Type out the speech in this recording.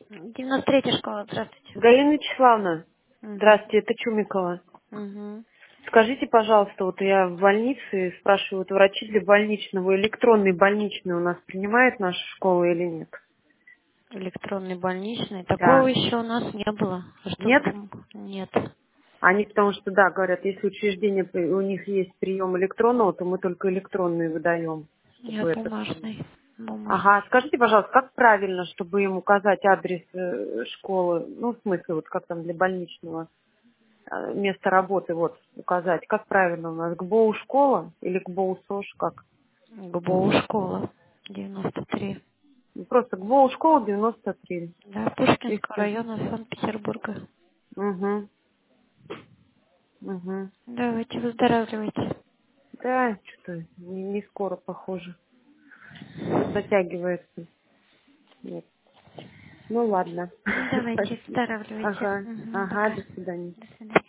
93-я школа, здравствуйте. Галина Вячеславовна, Угу. здравствуйте, это Чумикова. Угу. Скажите, пожалуйста, вот я в больнице, спрашиваю, вот врачи для больничного, электронный больничный у нас принимает наша школа или нет? Электронный больничный. Такого Да. еще у нас не было. Нет? Чтобы... Нет. Они потому что, да, говорят, если учреждение, у них есть прием электронного, то мы только электронные выдаем, Я чтобы это самое. бумажный. Ага, Бумажный. скажите, пожалуйста, как правильно, чтобы им указать адрес школы, ну, в смысле, вот как там для больничного, место работы вот указать. Как правильно у нас? ГБОУ школа или ГБОУ СОЖ? Как? ГБО школа. 93. Ну, просто ГБОУ школа 93. Да, И Пушкинского все. района Санкт-Петербурга. Угу. Угу. Давайте, выздоравливайте. Да, что-то не скоро, похоже. Затягивается. Нет. Ну ладно. Давайте, Спасибо. выздоравливайте. Ага. Угу, Ага, пока. до свидания. До свидания.